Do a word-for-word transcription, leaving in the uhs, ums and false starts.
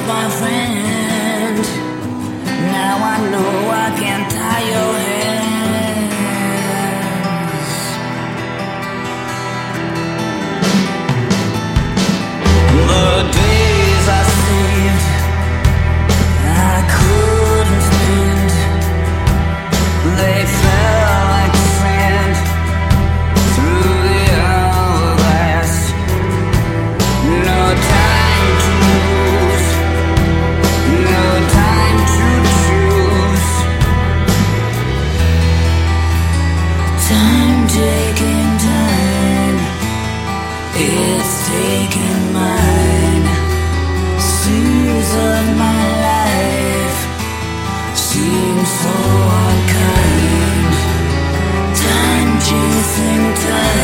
my friend. Now I know I can't tie your hands. The days I saved, I couldn't spend. They fell like sand through the hourglass. No time to lose, no time to choose. Time taking time, it's taking mine. Seas of my life seem so unkind. Time chasing time.